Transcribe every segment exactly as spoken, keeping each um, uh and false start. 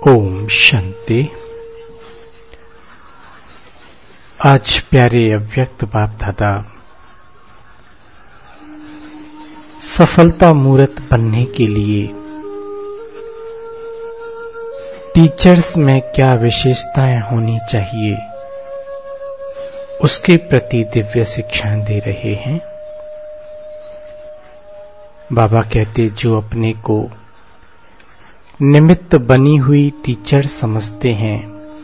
ओम शांति। आज प्यारे अव्यक्त बाप दादा सफलता मूर्त बनने के लिए टीचर्स में क्या विशेषताएं होनी चाहिए उसके प्रति दिव्य शिक्षाएं दे रहे हैं। बाबा कहते जो अपने को निमित्त बनी हुई टीचर समझते हैं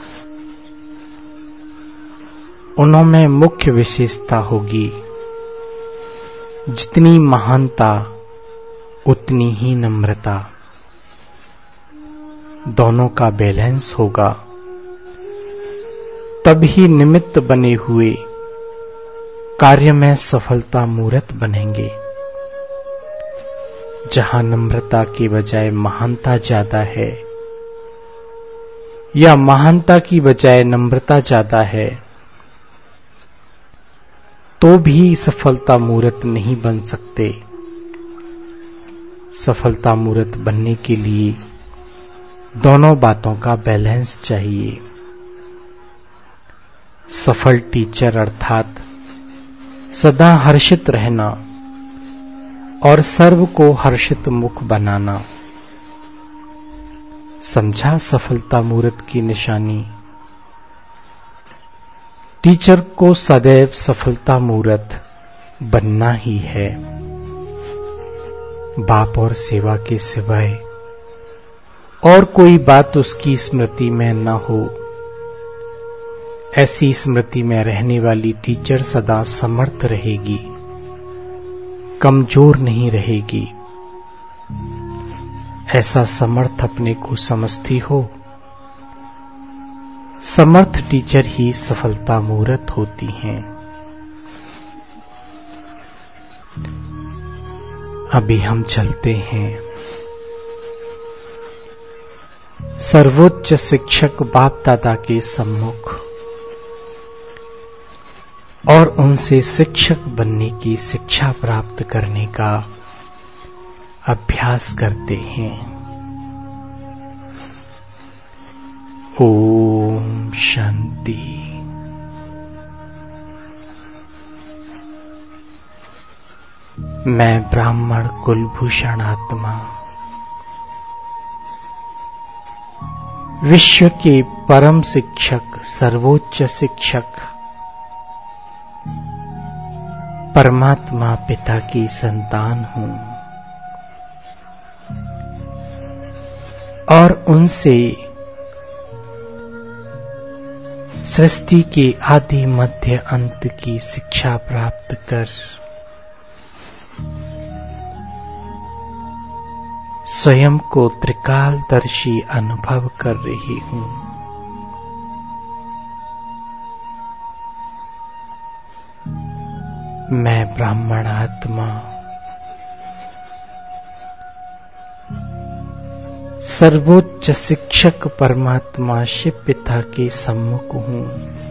उनमें मुख्य विशेषता होगी जितनी महानता उतनी ही नम्रता, दोनों का बैलेंस होगा तभी निमित्त बने हुए कार्य में सफलता मूर्त बनेंगे। जहां नम्रता के बजाय महानता ज्यादा है या महानता की बजाय नम्रता ज्यादा है तो भी सफलता मूर्त नहीं बन सकते। सफलता मूर्त बनने के लिए दोनों बातों का बैलेंस चाहिए। सफल टीचर अर्थात सदा हर्षित रहना और सर्व को हर्षित मुख बनाना। समझा सफलता मूर्त की निशानी। टीचर को सदैव सफलता मूर्त बनना ही है। बाप और सेवा के सिवाय और कोई बात उसकी स्मृति में न हो, ऐसी स्मृति में रहने वाली टीचर सदा समर्थ रहेगी, कमजोर नहीं रहेगी। ऐसा समर्थ अपने को समझती हो। समर्थ टीचर ही सफलता मूर्त होती हैं। अभी हम चलते हैं सर्वोच्च शिक्षक बाप दादा के सम्मुख और उनसे शिक्षक बनने की शिक्षा प्राप्त करने का अभ्यास करते हैं। ओम शांति। मैं ब्राह्मण कुलभूषण आत्मा विश्व के परम शिक्षक सर्वोच्च शिक्षक परमात्मा पिता की संतान हूं और उनसे सृष्टि के आदि मध्य अंत की शिक्षा प्राप्त कर स्वयं को त्रिकालदर्शी अनुभव कर रही हूं। मैं ब्राह्मण आत्मा सर्वोच्च शिक्षक परमात्मा शिव पिता के सम्मुख हूं।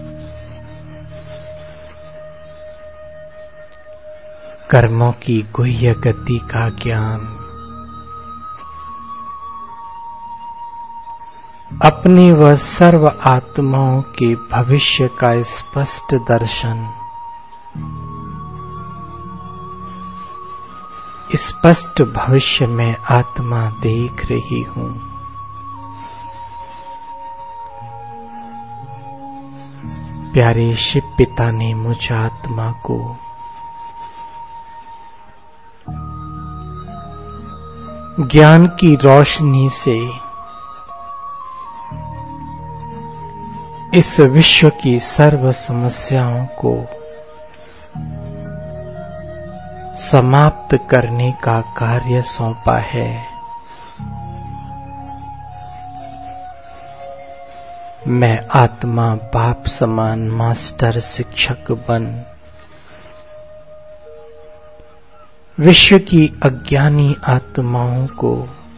कर्मों की गुह्य गति का ज्ञान, अपने व सर्व आत्माओं के भविष्य का स्पष्ट दर्शन, स्पष्ट भविष्य में आत्मा देख रही हूं। प्यारे शिव पिता ने मुझ आत्मा को ज्ञान की रोशनी से इस विश्व की सर्व समस्याओं को समाप्त करने का कार्य सौंपा है। मैं आत्मा बाप समान मास्टर शिक्षक बन विश्व की अज्ञानी आत्माओं को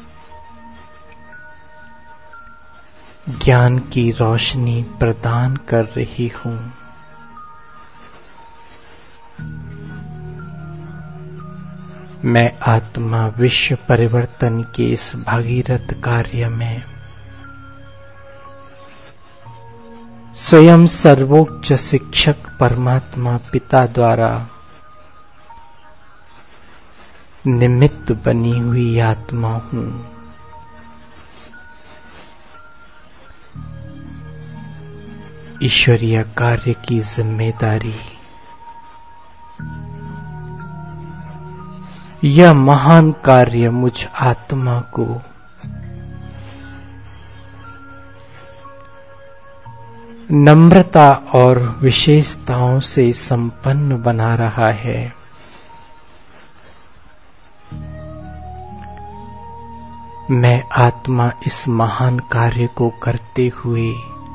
ज्ञान की रोशनी प्रदान कर रही हूं। मैं आत्मा विश्व परिवर्तन के इस भागीरथ कार्य में स्वयं सर्वोच्च शिक्षक परमात्मा पिता द्वारा निमित्त बनी हुई आत्मा हूं। ईश्वरीय कार्य की जिम्मेदारी, यह महान कार्य मुझ आत्मा को नम्रता और विशेषताओं से संपन्न बना रहा है। मैं आत्मा इस महान कार्य को करते हुए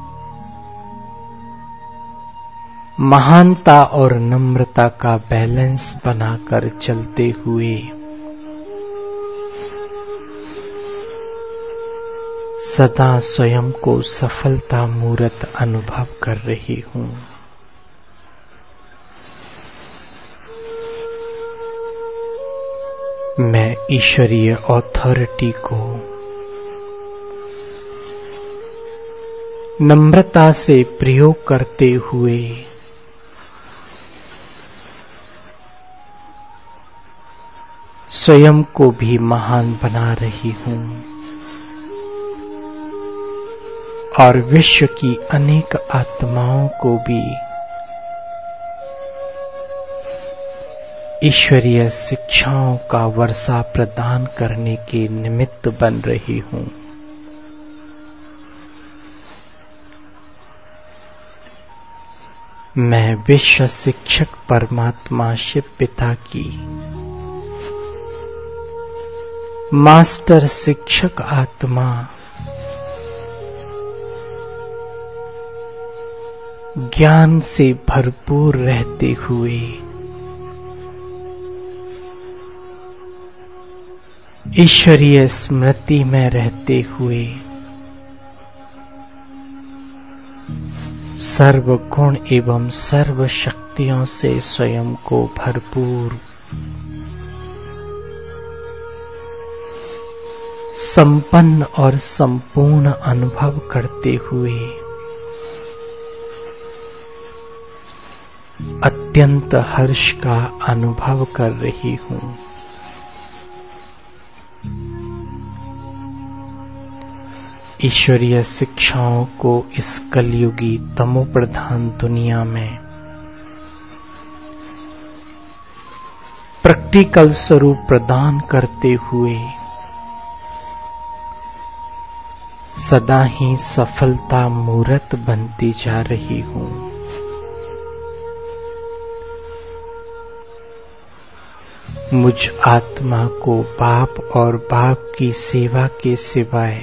महानता और नम्रता का बैलेंस बनाकर चलते हुए सदा स्वयं को सफलता मूर्त अनुभव कर रही हूं। मैं ईश्वरीय अथॉरिटी को नम्रता से प्रयोग करते हुए स्वयं को भी महान बना रही हूं और विश्व की अनेक आत्माओं को भी ईश्वरीय शिक्षाओं का वर्षा प्रदान करने के निमित्त बन रही हूं। मैं विश्व शिक्षक परमात्मा शिव पिता की मास्टर शिक्षक आत्मा ज्ञान से भरपूर रहते हुए ईश्वरीय स्मृति में रहते हुए सर्व गुण एवं सर्व शक्तियों से स्वयं को भरपूर संपन्न और संपूर्ण अनुभव करते हुए अत्यंत हर्ष का अनुभव कर रही हूं। ईश्वरीय शिक्षाओं को इस कलयुगी तमोप्रधान दुनिया में प्रैक्टिकल स्वरूप प्रदान करते हुए सदा ही सफलता मूर्त बनती जा रही हूं। मुझ आत्मा को बाप और बाप की सेवा के सिवाय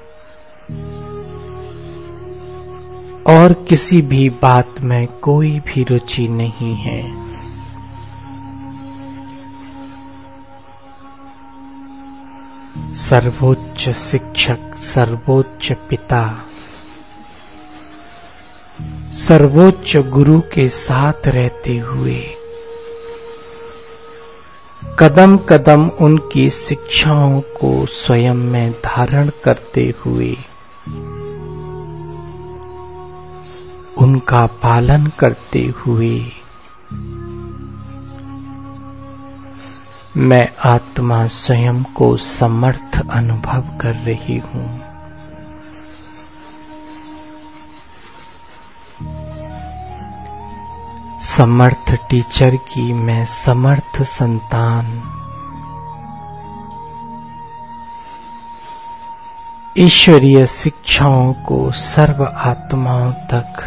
और किसी भी बात में कोई भी रुचि नहीं है। सर्वोच्च शिक्षक, सर्वोच्च पिता, सर्वोच्च गुरु के साथ रहते हुए कदम कदम उनकी शिक्षाओं को स्वयं में धारण करते हुए उनका पालन करते हुए मैं आत्मा स्वयं को समर्थ अनुभव कर रही हूं। समर्थ टीचर की मैं समर्थ संतान ईश्वरीय शिक्षाओं को सर्व आत्माओं तक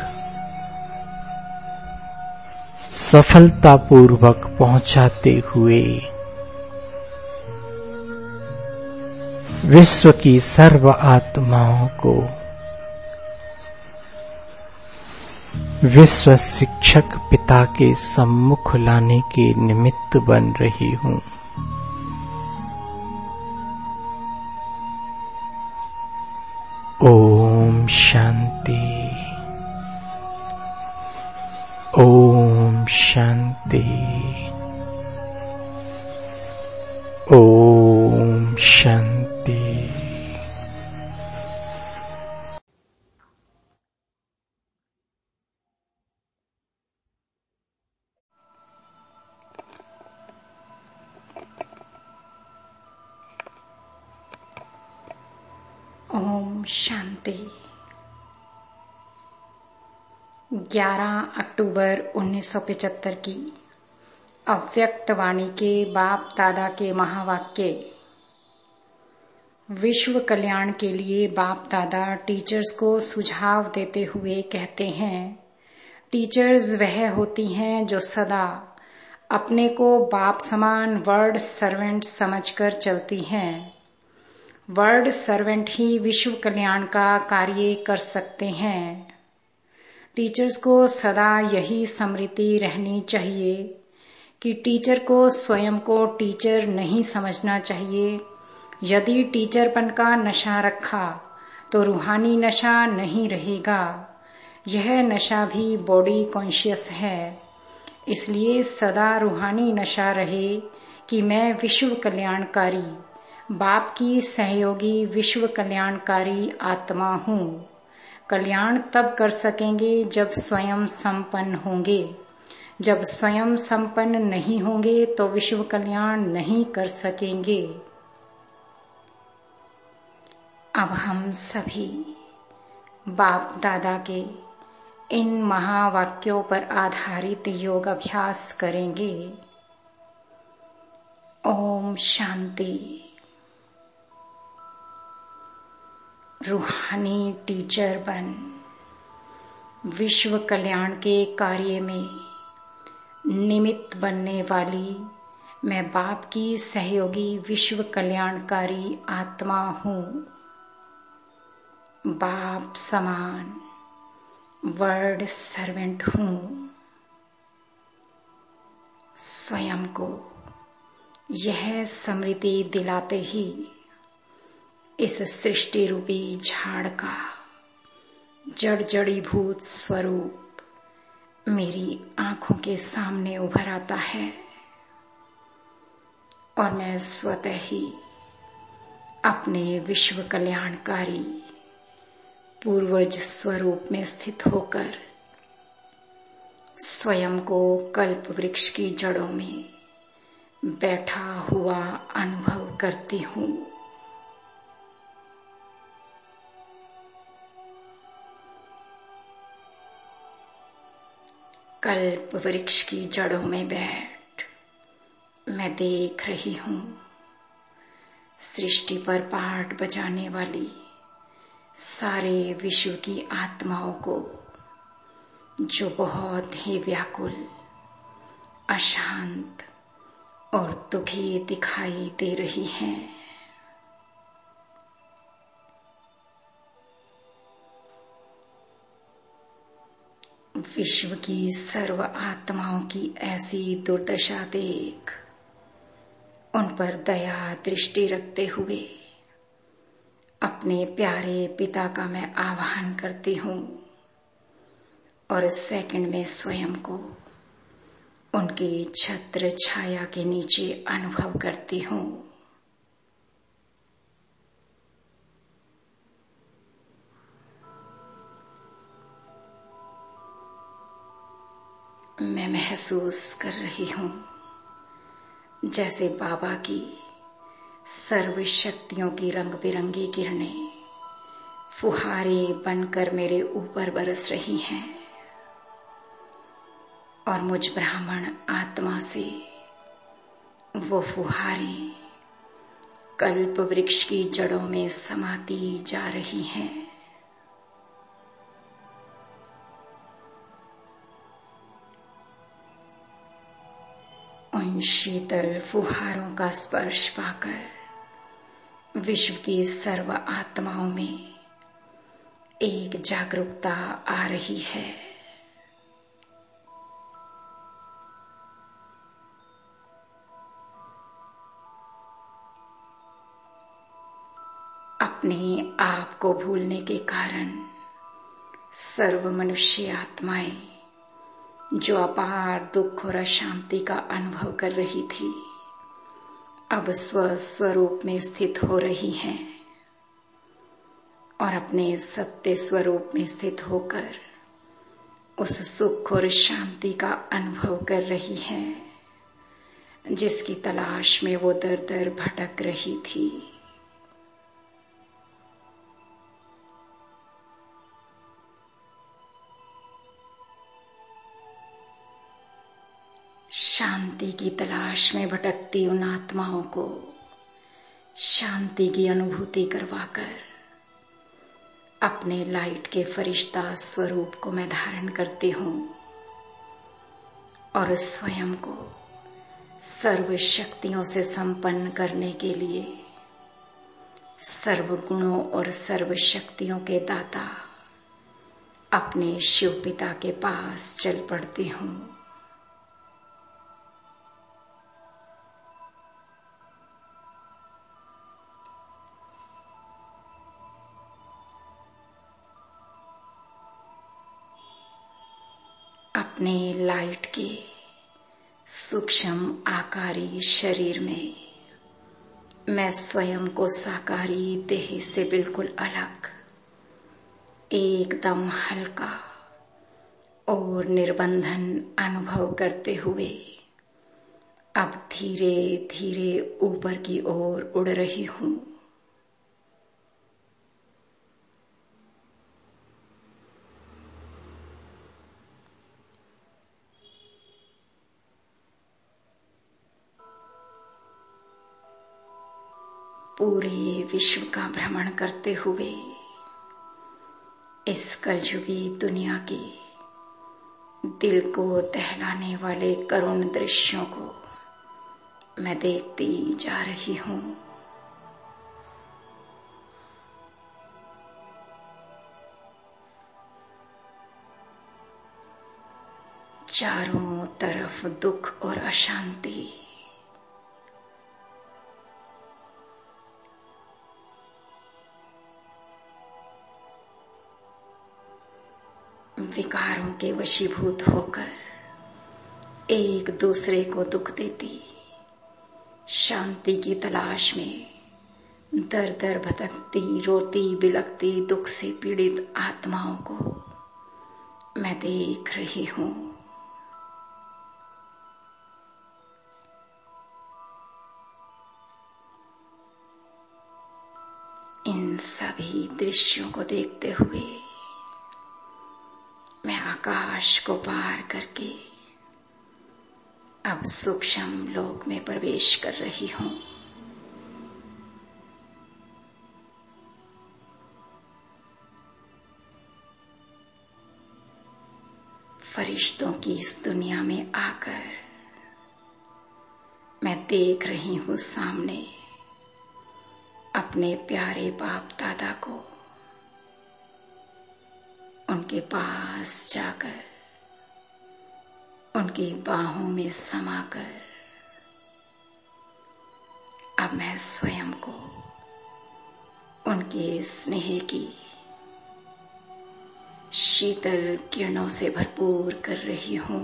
सफलतापूर्वक पहुंचाते हुए विश्व की सर्व आत्माओं को विश्व शिक्षक पिता के सम्मुख लाने के निमित्त बन रही हूं। ओम शांति, ओम शांति, ओम शांति। शांति। ग्यारह अक्टूबर उन्नीस सौ पचहत्तर की अव्यक्त वाणी के बाप दादा के महावाक्य। विश्व कल्याण के लिए बाप दादा टीचर्स को सुझाव देते हुए कहते हैं, टीचर्स वह होती हैं जो सदा अपने को बाप समान वर्ड सर्वेंट समझकर चलती हैं। वर्ड सर्वेंट ही विश्व कल्याण का कार्य कर सकते हैं। टीचर्स को सदा यही स्मृति रहनी चाहिए कि टीचर को स्वयं को टीचर नहीं समझना चाहिए। यदि टीचरपन का नशा रखा तो रूहानी नशा नहीं रहेगा। यह नशा भी बॉडी कॉन्शियस है, इसलिए सदा रूहानी नशा रहे कि मैं विश्व कल्याणकारी बाप की सहयोगी विश्व कल्याणकारी आत्मा हूँ। कल्याण तब कर सकेंगे जब स्वयं संपन्न होंगे। जब स्वयं संपन्न नहीं होंगे तो विश्व कल्याण नहीं कर सकेंगे। अब हम सभी बाप दादा के इन महावाक्यों पर आधारित योग अभ्यास करेंगे। ओम शांति। रूहानी टीचर बन विश्व कल्याण के कार्य में निमित्त बनने वाली मैं बाप की सहयोगी विश्व कल्याणकारी आत्मा हूँ। बाप समान वर्ड सर्वेंट हूँ। स्वयं को यह स्मृति दिलाते ही इस सृष्टि रूपी झाड़ का जड़ जड़ीभूत स्वरूप मेरी आंखों के सामने उभर आता है और मैं स्वतः ही अपने विश्व कल्याणकारी पूर्वज स्वरूप में स्थित होकर स्वयं को कल्प वृक्ष की जड़ों में बैठा हुआ अनुभव करती हूँ। कल्प वृक्ष की जड़ों में बैठ मैं देख रही हूँ सृष्टि पर पाठ बजाने वाली सारे विश्व की आत्माओं को, जो बहुत ही व्याकुल, अशांत और दुखी दिखाई दे रही हैं। विश्व की सर्व आत्माओं की ऐसी दुर्दशा देख उन पर दया दृष्टि रखते हुए अपने प्यारे पिता का मैं आह्वान करती हूँ और इस सेकंड में स्वयं को उनकी छत्र छाया के नीचे अनुभव करती हूँ। मैं महसूस कर रही हूँ जैसे बाबा की सर्व शक्तियों की रंग बिरंगी किरणें फुहारे बनकर मेरे ऊपर बरस रही हैं और मुझ ब्राह्मण आत्मा से वो फुहारे कल्प वृक्ष की जड़ों में समाती जा रही हैं। उन शीतल फुहारों का स्पर्श पाकर विश्व की सर्व आत्माओं में एक जागरूकता आ रही है। अपने आप को भूलने के कारण सर्व मनुष्य आत्माएं जो अपार दुख और अशांति का अनुभव कर रही थी, अब स्व स्वरूप में स्थित हो रही हैं और अपने सत्य स्वरूप में स्थित होकर उस सुख और शांति का अनुभव कर रही हैं, जिसकी तलाश में वो दर दर भटक रही थी। शांति की तलाश में भटकती उन आत्माओं को शांति की अनुभूति करवाकर अपने लाइट के फरिश्ता स्वरूप को मैं धारण करती हूँ और स्वयं को सर्व शक्तियों से संपन्न करने के लिए सर्व गुणों और सर्व शक्तियों के दाता अपने शिव पिता के पास चल पड़ती हूँ। अपने लाइट के सूक्ष्म आकारी शरीर में मैं स्वयं को साकारी देह से बिल्कुल अलग, एकदम हल्का और निर्बंधन अनुभव करते हुए अब धीरे धीरे ऊपर की ओर उड़ रही हूँ। पूरे विश्व का भ्रमण करते हुए इस कलयुगी दुनिया के दिल को दहलाने वाले करुण दृश्यों को मैं देखती जा रही हूँ। चारों तरफ दुख और अशांति, विकारों के वशीभूत होकर एक दूसरे को दुख देती, शांति की तलाश में दर दर भटकती, रोती बिलखती, दुख से पीड़ित आत्माओं को मैं देख रही हूँ। इन सभी दृश्यों को देखते हुए मैं आकाश को पार करके अब सूक्ष्म लोक में प्रवेश कर रही हूँ। फरिश्तों की इस दुनिया में आकर मैं देख रही हूँ सामने अपने प्यारे बाप दादा को। उनके पास जाकर उनकी बाहों में समाकर अब मैं स्वयं को उनके स्नेह की शीतल किरणों से भरपूर कर रही हूँ।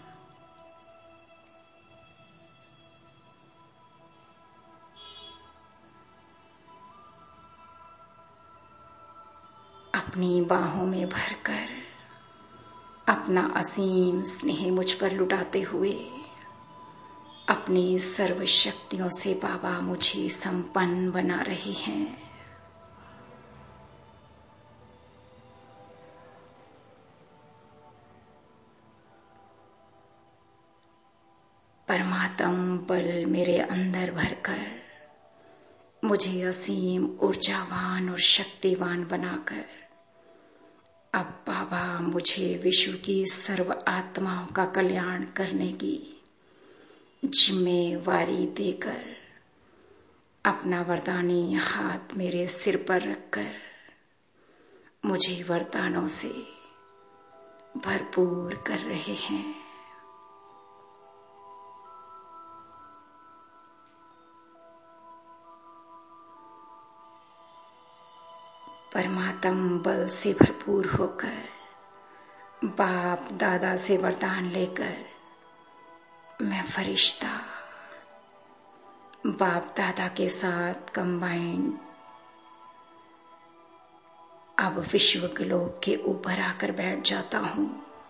अपनी बाहों में भरकर अपना असीम स्नेह मुझ पर लुटाते हुए अपनी सर्व शक्तियों से बाबा मुझे संपन्न बना रही हैं। परमात्म बल मेरे अंदर भरकर मुझे असीम ऊर्जावान और शक्तिवान बनाकर अब बाबा मुझे विश्व की सर्व आत्माओं का कल्याण करने की जिम्मेवारी देकर अपना वरदानी हाथ मेरे सिर पर रखकर मुझे वरदानों से भरपूर कर रहे हैं। परमात्म बल से भरपूर होकर बाप दादा से वरदान लेकर मैं फरिश्ता बाप दादा के साथ कंबाइंड अब विश्व के लोक के ऊपर आकर बैठ जाता हूँ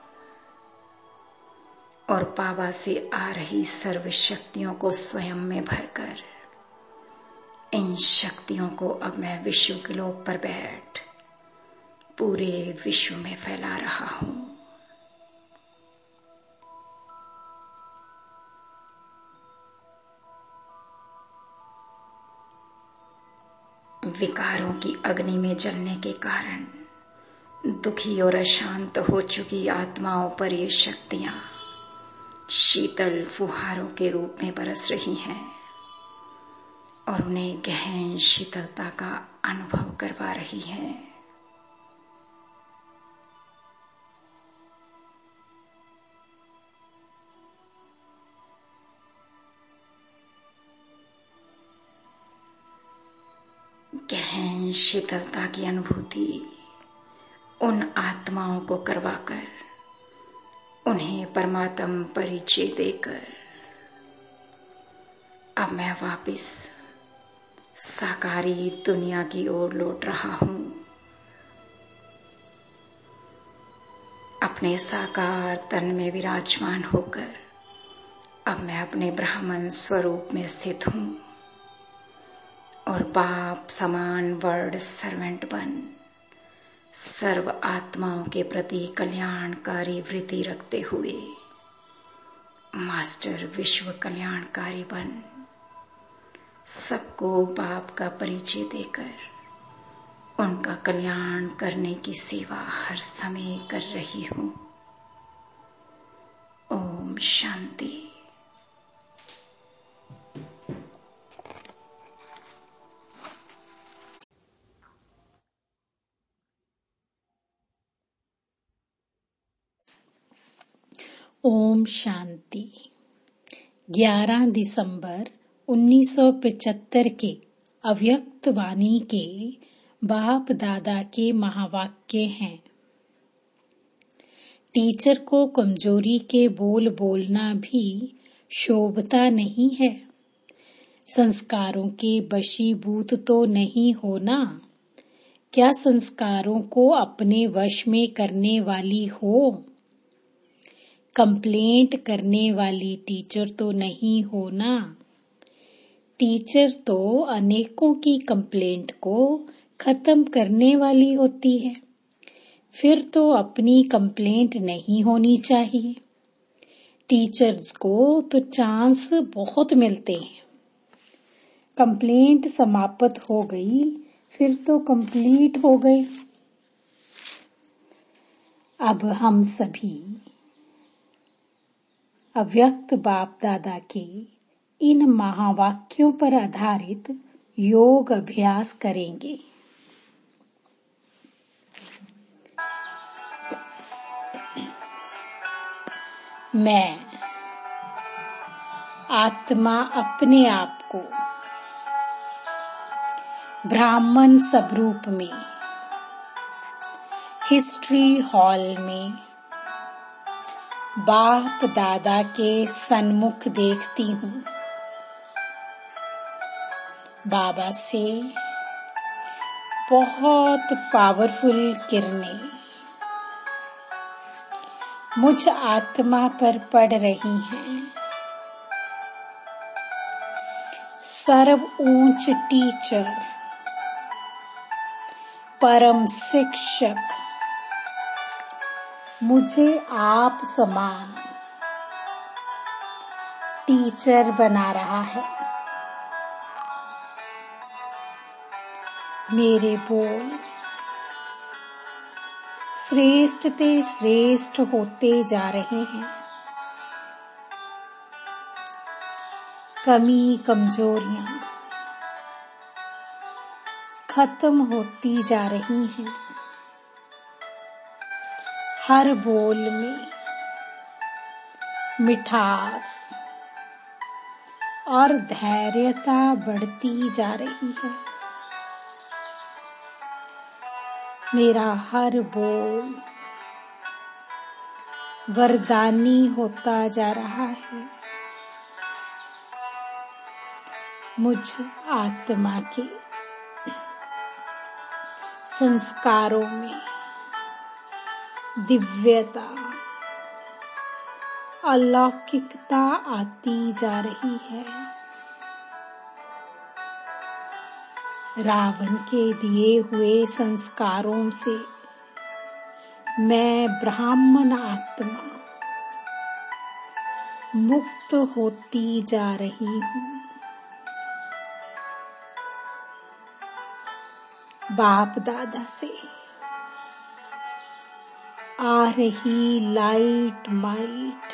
और बाबा से आ रही सर्व शक्तियों को स्वयं में भरकर इन शक्तियों को अब मैं विश्व के लोक पर बैठ पूरे विश्व में फैला रहा हूँ। विकारों की अग्नि में जलने के कारण दुखी और अशांत हो चुकी आत्माओं पर ये शक्तियां शीतल फुहारों के रूप में बरस रही हैं और उन्हें गहन शीतलता का अनुभव करवा रही हैं। गहन शीतलता की अनुभूति उन आत्माओं को करवाकर उन्हें परमात्म परिचय देकर अब मैं वापिस साकारी दुनिया की ओर लौट रहा हूं। अपने साकार तन में विराजमान होकर अब मैं अपने ब्राह्मण स्वरूप में स्थित हूं और बाप समान वर्ड सर्वेंट बन सर्व आत्माओं के प्रति कल्याणकारी वृत्ति रखते हुए मास्टर विश्व कल्याणकारी बन सबको बाप का परिचय देकर उनका कल्याण करने की सेवा हर समय कर रही हूं। ओम शांति। ओम शांति। ग्यारह दिसंबर उन्नीस सौ पचहत्तर के अव्यक्त वाणी के बाप दादा के महावाक्य हैं। टीचर को कमजोरी के बोल बोलना भी शोभता नहीं है। संस्कारों के वशीभूत तो नहीं होना। क्या संस्कारों को अपने वश में करने वाली हो? कंप्लेंट करने वाली टीचर तो नहीं हो ना। टीचर तो अनेकों की कंप्लेंट को खत्म करने वाली होती है। फिर तो अपनी कंप्लेंट नहीं होनी चाहिए। टीचर्स को तो चांस बहुत मिलते हैं। कंप्लेंट समाप्त हो गई फिर तो कंप्लीट हो गई। अब हम सभी अव्यक्त बाप दादा के इन महावाक्यों पर आधारित योग अभ्यास करेंगे। मैं आत्मा अपने आप को ब्राह्मण स्वरूप में हिस्ट्री हॉल में बाप दादा के सन्मुख देखती हूँ। बाबा से बहुत पावरफुल किरणें मुझ आत्मा पर पड़ रही हैं। सर्व ऊंच टीचर, परम शिक्षक मुझे आप समान टीचर बना रहा है। मेरे बोल श्रेष्ठ ते श्रेष्ठ होते जा रहे हैं। कमी कमजोरियां खत्म होती जा रही हैं। हर बोल में मिठास और धैर्यता बढ़ती जा रही है। मेरा हर बोल वरदानी होता जा रहा है। मुझ आत्मा के संस्कारों में दिव्यता, अलौकिकता आती जा रही है। रावण के दिए हुए संस्कारों से मैं ब्राह्मण आत्मा मुक्त होती जा रही हूँ। बाप दादा से आ रही लाइट माइट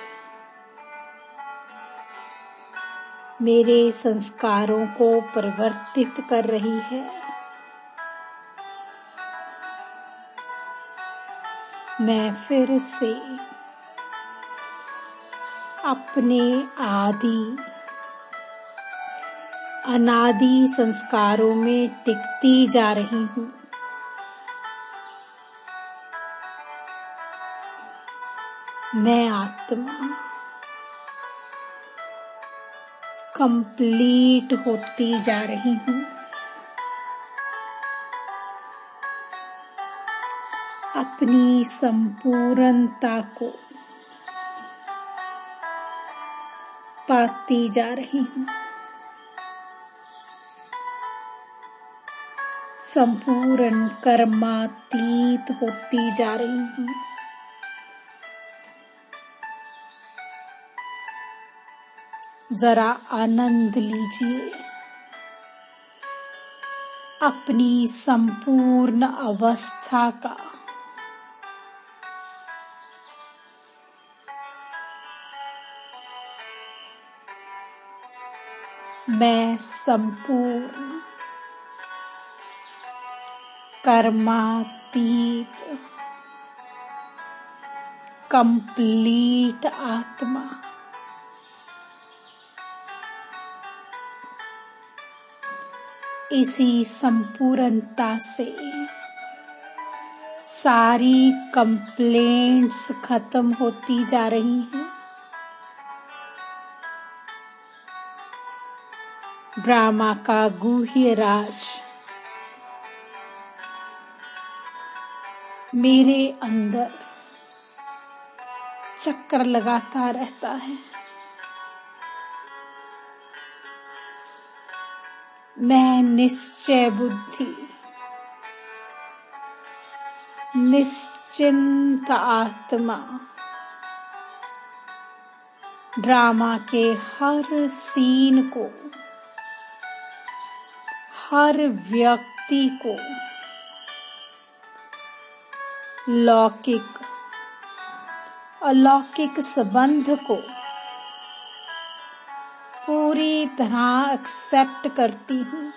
मेरे संस्कारों को परिवर्तित कर रही है। मैं फिर से अपने आदि अनादि संस्कारों में टिकती जा रही हूँ। मैं आत्मा कंप्लीट होती जा रही हूँ। अपनी संपूर्णता को पाती जा रही हूँ। संपूर्ण कर्मातीत होती जा रही हूँ। जरा आनंद लीजिए अपनी संपूर्ण अवस्था का। मैं संपूर्ण कर्मातीत कंप्लीट आत्मा इसी संपूर्णता से सारी कंप्लेंट्स खत्म होती जा रही हैं। ड्रामा का गुह्य राज मेरे अंदर चक्कर लगाता रहता है। मैं निश्चय बुद्धि निश्चिंत आत्मा ड्रामा के हर सीन को, हर व्यक्ति को लौकिक अलौकिक संबंध को पूरी तरह एक्सेप्ट करती हूँ।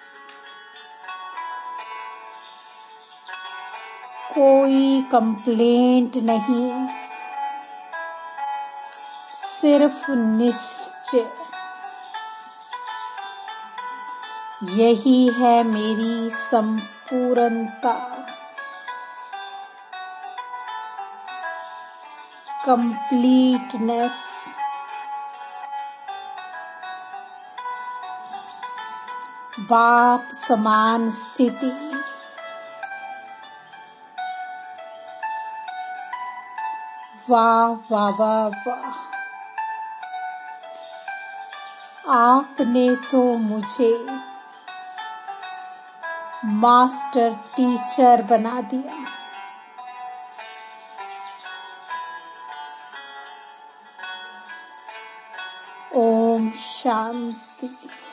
कोई कंप्लेंट नहीं, सिर्फ निश्चय। यही है मेरी संपूर्णता, कंप्लीटनेस। बाप समान स्थिति, वाह वाह वाह वाह। आपने तो मुझे मास्टर टीचर बना दिया। ओम शांति।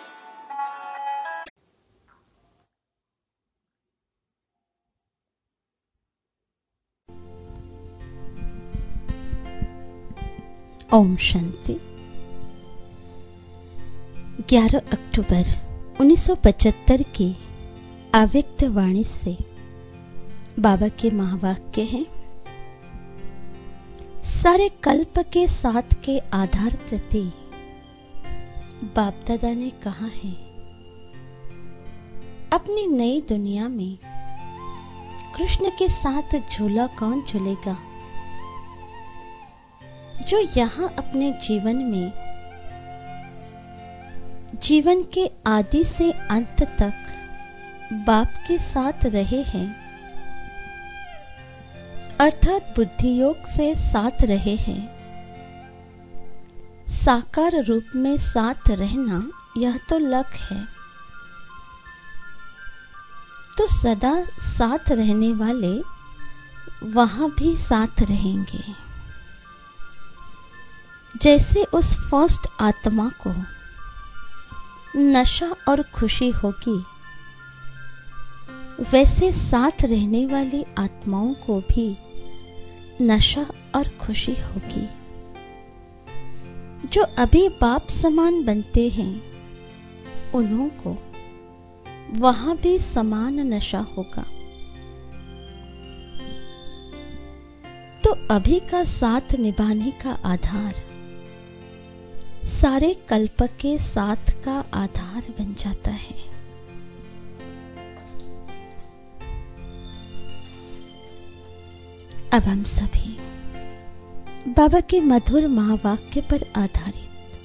ओम शांति। ग्यारह अक्टूबर उन्नीस सौ पचहत्तर की अव्यक्त वाणी से बाबा के महावाक्य हैं। सारे कल्प के साथ के आधार प्रति बाप दादा ने कहा है, अपनी नई दुनिया में कृष्ण के साथ झूला कौन झूलेगा? जो यहां अपने जीवन में जीवन के आदि से अंत तक बाप के साथ रहे हैं, अर्थात बुद्धि योग से साथ रहे हैं। साकार रूप में साथ रहना यह तो लक है, तो सदा साथ रहने वाले वहां भी साथ रहेंगे। जैसे उस फर्स्ट आत्मा को नशा और खुशी होगी, वैसे साथ रहने वाली आत्माओं को भी नशा और खुशी होगी। जो अभी बाप समान बनते हैं उन्हों को वहां भी समान नशा होगा। तो अभी का साथ निभाने का आधार सारे कल्प के साथ का आधार बन जाता है। अब हम सभी बाबा के मधुर महावाक्य पर आधारित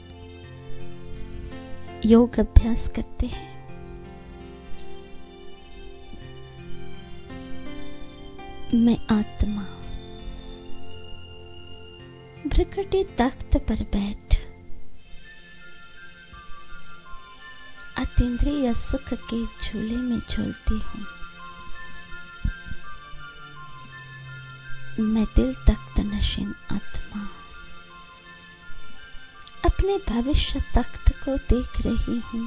योग अभ्यास करते हैं। मैं आत्मा भ्रकटी तख्त पर बैठ अतीन्द्रिय सुख के झूले में झूलती हूँ। मैं दिल तख्त नशीन आत्मा अपने भविष्य तख्त को देख रही हूँ।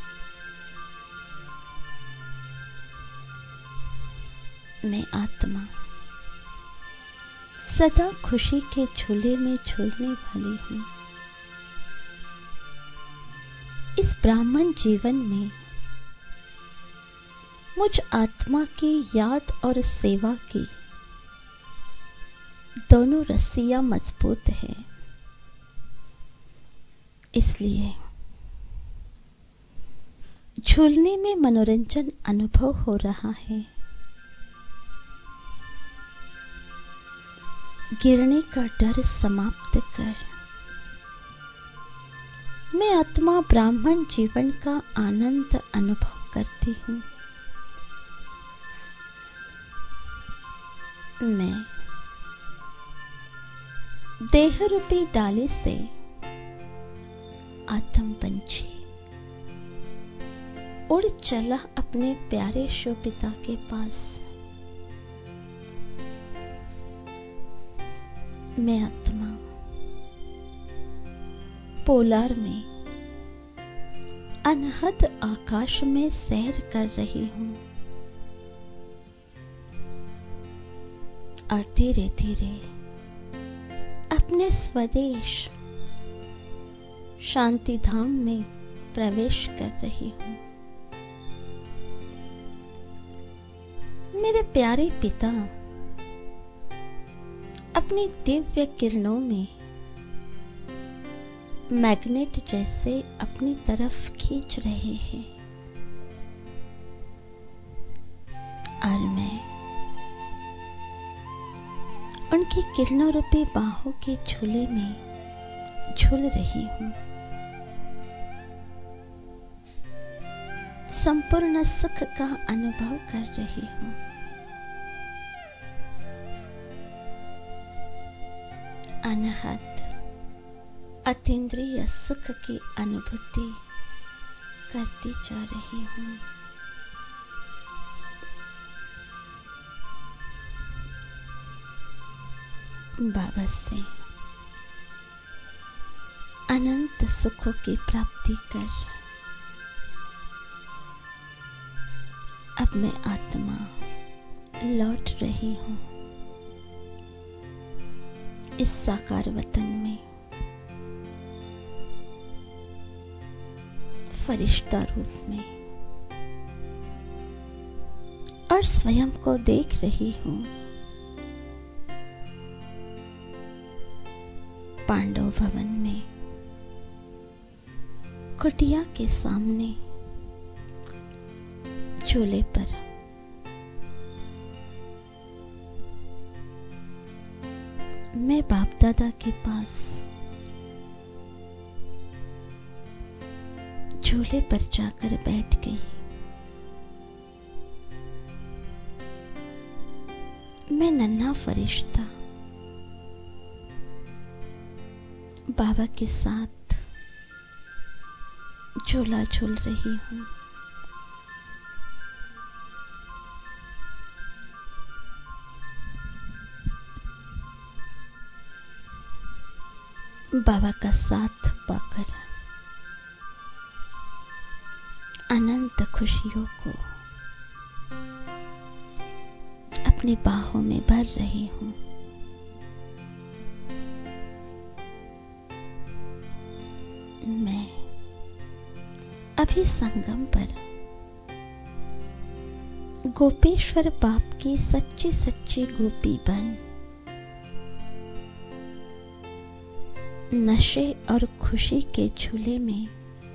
मैं आत्मा सदा खुशी के झूले में झूलने वाली हूँ। इस ब्राह्मण जीवन में मुझ आत्मा की याद और सेवा की दोनों रस्सियां मजबूत है। इसलिए झूलने में मनोरंजन अनुभव हो रहा है। गिरने का डर समाप्त कर मैं आत्मा ब्राह्मण जीवन का आनंद अनुभव करती हूँ। मैं देह रूपी डाली से आत्म पंछी उड़ चला अपने प्यारे शिव पिता के पास। मैं आत्मा पोलार में अनहद आकाश में सैर कर रही हूं और धीरे धीरे अपने स्वदेश शांति धाम में प्रवेश कर रही हूं। मेरे प्यारे पिता अपनी दिव्य किरणों में मैग्नेट जैसे अपनी तरफ खींच रहे हैं और मैं उनकी किरणों रूपी बाहों के झूले में झूल रही हूं। संपूर्ण सुख का अनुभव कर रही हूं। अनहद अतीन्द्रिय सुख की अनुभूति करती जा रही हूं। बाबा से अनंत सुखों की प्राप्ति कर अब मैं आत्मा लौट रही हूं इस साकार वतन में फरिश्ता रूप में और स्वयं को देख रही हूं पांडव भवन में कुटिया के सामने झूले पर मैं बाप दादा के पास झूले पर जाकर बैठ गई। मैं नन्हा फरिश्ता बाबा के साथ झूला झूल रही हूं। बाबा का साथ पाकर अनंत खुशियों को अपनी बाहों में भर रही हूं। मैं अभी संगम पर गोपेश्वर बाप की सच्ची सच्ची गोपी बन नशे और खुशी के झूले में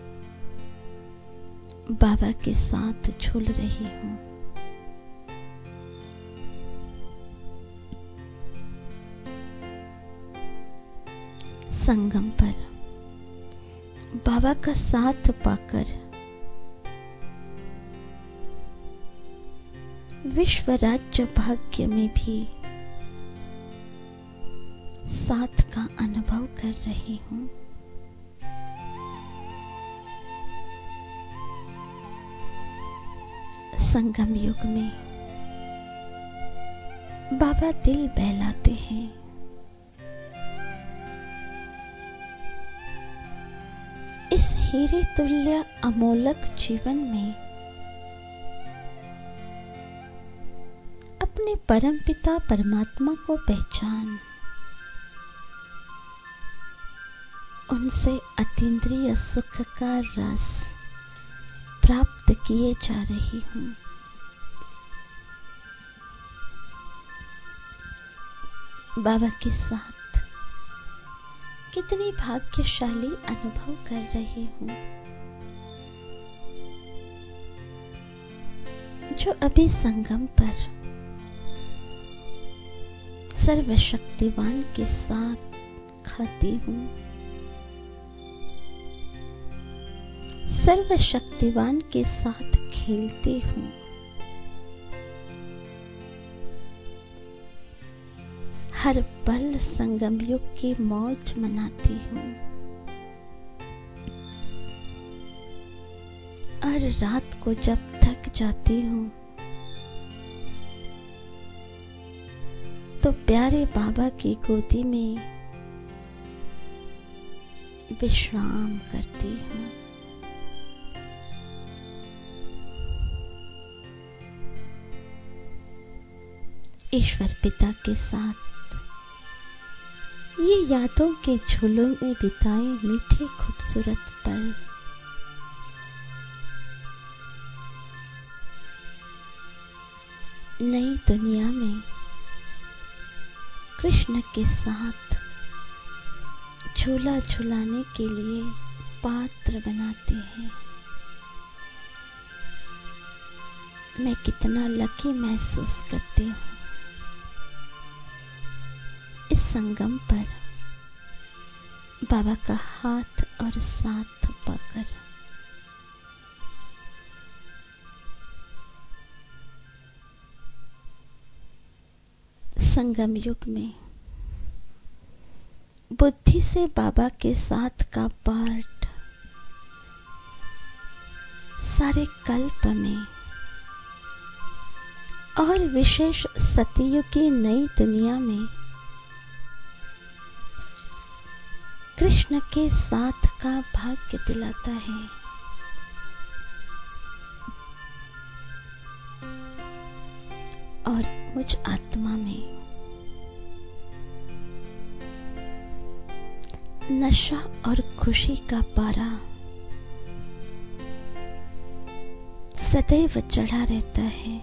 बाबा के साथ झूल रही हूं। संगम पर बाबा का साथ पाकर विश्व राज्य भाग्य में भी साथ का अनुभव कर रही हूं। संगम युग में बाबा दिल बहलाते हैं। इस हीरे तुल्य अमोलक जीवन में अपने परमपिता परमात्मा को पहचान उनसे अतीन्द्रिय सुख का रस प्राप्त किए जा रही हूं। बाबा के साथ कितनी भाग्यशाली अनुभव कर रही हूं, जो अभी संगम पर सर्वशक्तिवान के साथ खाती हूं, सर्वशक्तिवान के साथ खेलती हूं। हर पल संगम युग की मौज मनाती हूं और रात को जब थक जाती हूं तो प्यारे बाबा की गोदी में विश्राम करती हूं। ईश्वर पिता के साथ ये यादों के झूलों में बिताए मीठे खूबसूरत पल नई दुनिया में कृष्ण के साथ झूला झुलाने के लिए पात्र बनाते हैं। मैं कितना लकी महसूस करती हूँ इस संगम पर बाबा का हाथ और साथ पाकर। संगम युग में बुद्धि से बाबा के साथ का पाठ सारे कल्प में और विशेष सतयुग की नई दुनिया में कृष्ण के साथ का भाग्य दिलाता है। और मुझ आत्मा में नशा और खुशी का पारा सदैव चढ़ा रहता है।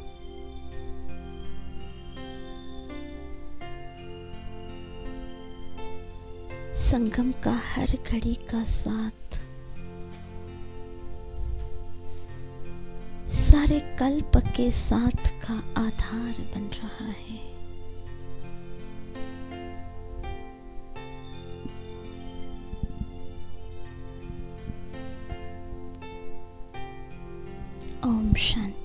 संगम का हर घड़ी का साथ सारे कल्प के साथ का आधार बन रहा है। ओम शांति।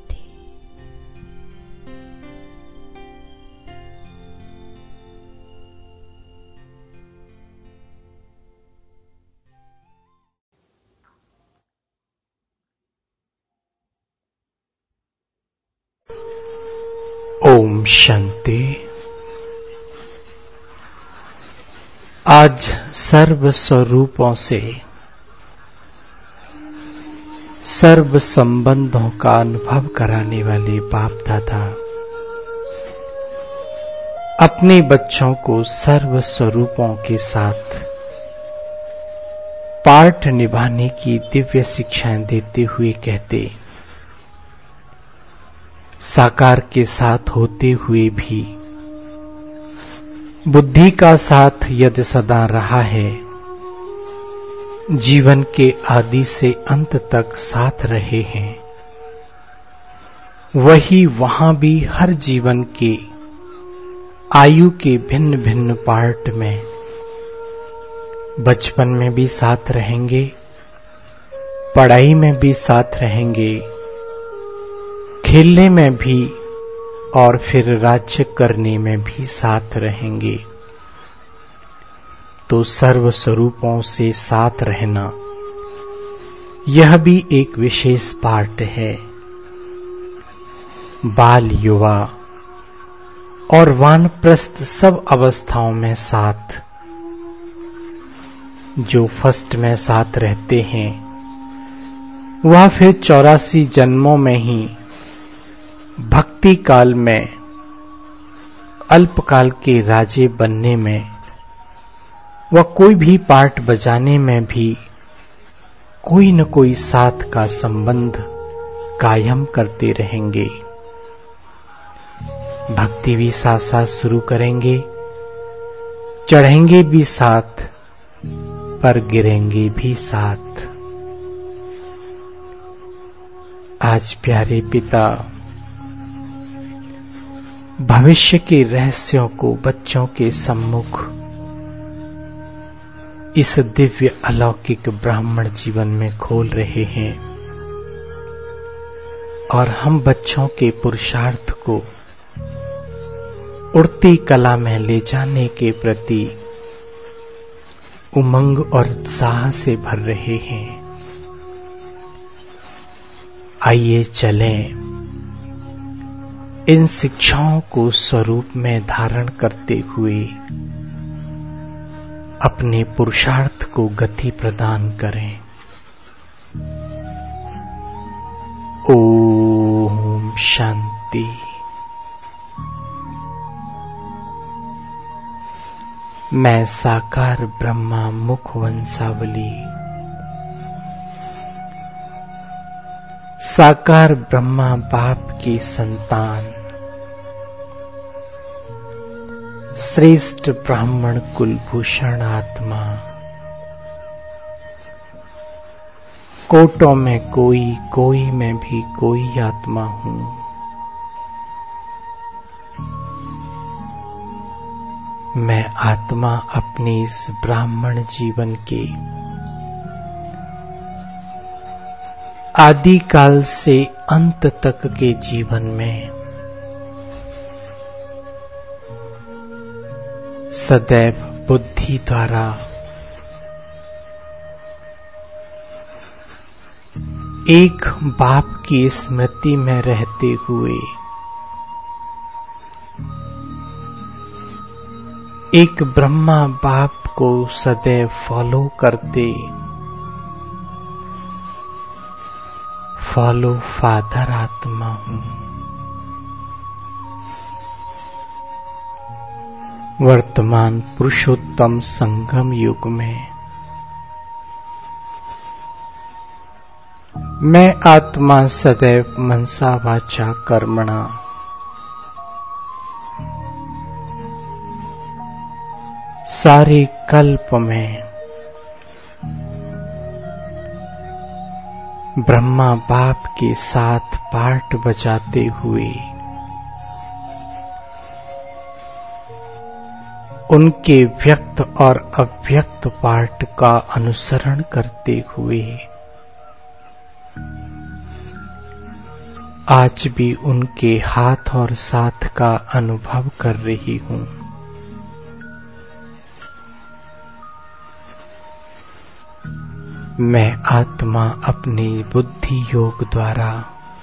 ओम शांति। आज सर्व स्वरूपों से सर्व संबंधों का अनुभव कराने वाले बाप दादा अपने बच्चों को सर्व स्वरूपों के साथ पाठ निभाने की दिव्य शिक्षाएं देते हुए कहते, साकार के साथ होते हुए भी बुद्धि का साथ यदि सदा रहा है, जीवन के आदि से अंत तक साथ रहे हैं, वही वहां भी हर जीवन के आयु के भिन्न भिन्न पार्ट में बचपन में भी साथ रहेंगे, पढ़ाई में भी साथ रहेंगे, खेलने में भी और फिर राज्य करने में भी साथ रहेंगे। तो सर्व स्वरूपों से साथ रहना यह भी एक विशेष पार्ट है। बाल, युवा और वानप्रस्थ सब अवस्थाओं में साथ, जो फर्स्ट में साथ रहते हैं वह फिर चौरासी जन्मों में ही भक्ति काल में अल्पकाल के राजे बनने में व कोई भी पार्ट बजाने में भी कोई न कोई साथ का संबंध कायम करते रहेंगे। भक्ति भी साथ साथ शुरू करेंगे, चढ़ेंगे भी साथ, पर गिरेंगे भी साथ। आज प्यारे पिता भविष्य के रहस्यों को बच्चों के सम्मुख इस दिव्य अलौकिक ब्राह्मण जीवन में खोल रहे हैं और हम बच्चों के पुरुषार्थ को उड़ती कला में ले जाने के प्रति उमंग और उत्साह से भर रहे हैं। आइए चलें, इन शिक्षाओं को स्वरूप में धारण करते हुए अपने पुरुषार्थ को गति प्रदान करें। ओम शांति। मैं साकार ब्रह्मा मुख वंशावली, साकार ब्रह्मा बाप की संतान, श्रेष्ठ ब्राह्मण कुलभूषण आत्मा, कोटों में कोई, कोई में भी कोई आत्मा हूं। मैं आत्मा अपने इस ब्राह्मण जीवन के आदि काल से अंत तक के जीवन में सदैव बुद्धि द्वारा एक बाप की स्मृति में रहते हुए एक ब्रह्मा बाप को सदैव फॉलो करते, फॉलो फादर आत्मा हूं। वर्तमान पुरुषोत्तम संगम युग में मैं आत्मा सदैव मनसा वाचा कर्मणा सारे कल्प में ब्रह्मा बाप के साथ पाठ बजाते हुए उनके व्यक्त और अव्यक्त पाठ का अनुसरण करते हुए आज भी उनके हाथ और साथ का अनुभव कर रही हूं। मैं आत्मा अपने बुद्धि योग द्वारा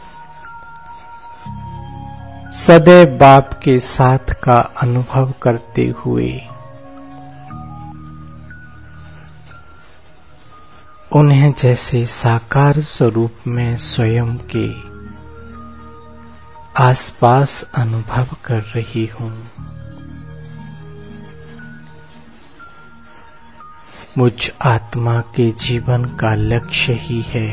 सदैव बाप के साथ का अनुभव करते हुए उन्हें जैसे साकार स्वरूप में स्वयं के आसपास अनुभव कर रही हूं। मुझ आत्मा के जीवन का लक्ष्य ही है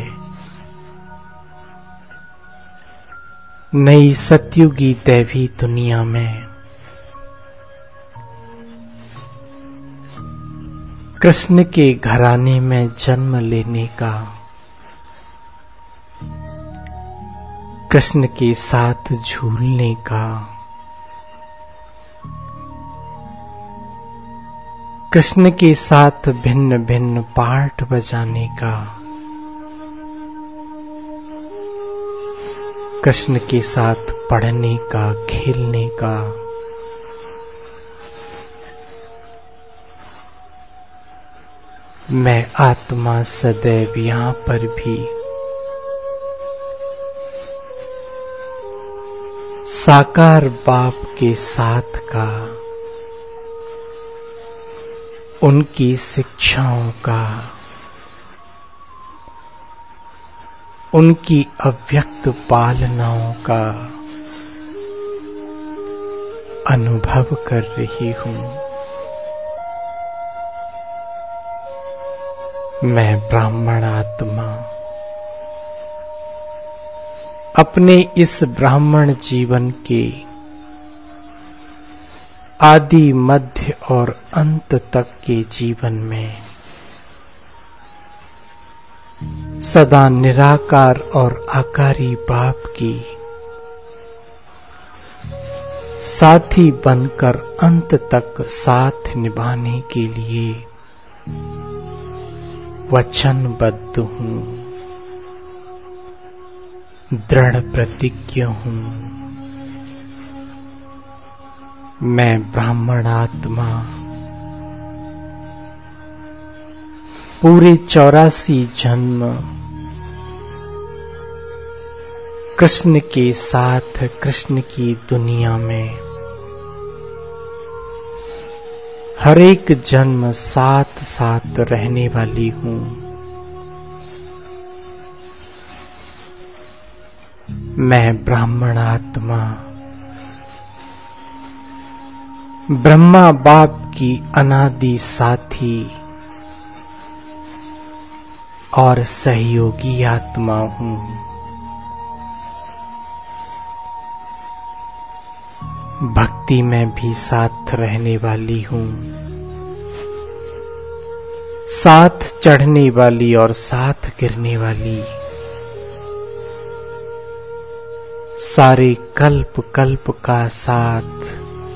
नई सतयुगी दैवी दुनिया में कृष्ण के घराने में जन्म लेने का, कृष्ण के साथ झूलने का, कृष्ण के साथ भिन्न भिन्न पार्ट बजाने का, कृष्ण के साथ पढ़ने का, खेलने का, मैं आत्मा सदैव यहाँ पर भी साकार बाप के साथ का, उनकी शिक्षाओं का, उनकी अव्यक्त पालनाओं का अनुभव कर रही हूँ। मैं ब्राह्मण आत्मा अपने इस ब्राह्मण जीवन के आदि मध्य और अंत तक के जीवन में सदा निराकार और आकारी बाप की साथी बनकर अंत तक साथ निभाने के लिए वचनबद्ध हूँ, दृढ़ प्रतिज्ञ हूँ। मैं ब्राह्मण आत्मा पूरे चौरासी जन्म कृष्ण के साथ कृष्ण की दुनिया में हर एक जन्म साथ साथ रहने वाली हूँ। मैं ब्राह्मण आत्मा ब्रह्मा बाप की अनादि साथी और सहयोगी आत्मा हूँ। भक्ति में भी साथ रहने वाली हूँ, साथ चढ़ने वाली और साथ गिरने वाली, सारे कल्प कल्प का साथ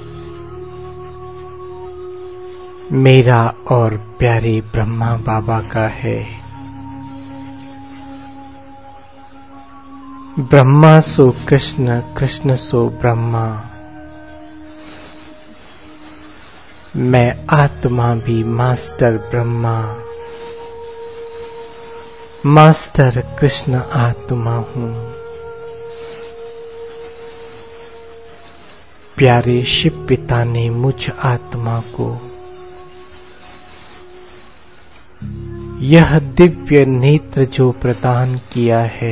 मेरा और प्यारे ब्रह्मा बाबा का है। ब्रह्मा सो कृष्ण, कृष्ण सो ब्रह्मा। मैं आत्मा भी मास्टर ब्रह्मा, मास्टर कृष्ण आत्मा हूँ। प्यारे शिव पिता ने मुझ आत्मा को यह दिव्य नेत्र जो प्रदान किया है,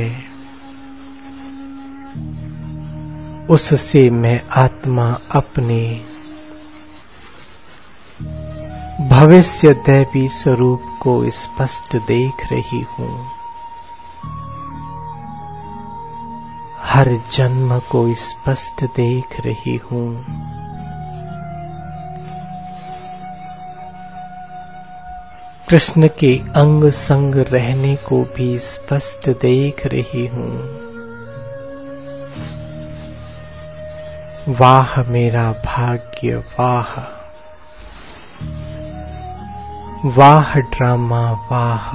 उससे मैं आत्मा अपने भविष्य दैवी स्वरूप को स्पष्ट देख रही हूँ। हर जन्म को स्पष्ट देख रही हूँ। कृष्ण के अंग संग रहने को भी स्पष्ट देख रही हूँ। वाह मेरा भाग्य, वाह वाह ड्रामा, वाह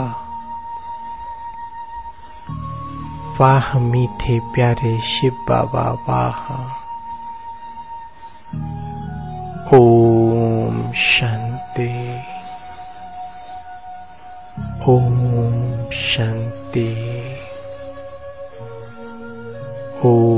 वाह मीठे प्यारे शिव बाबा, वाह। ओम शांति, ओम शांति, ओम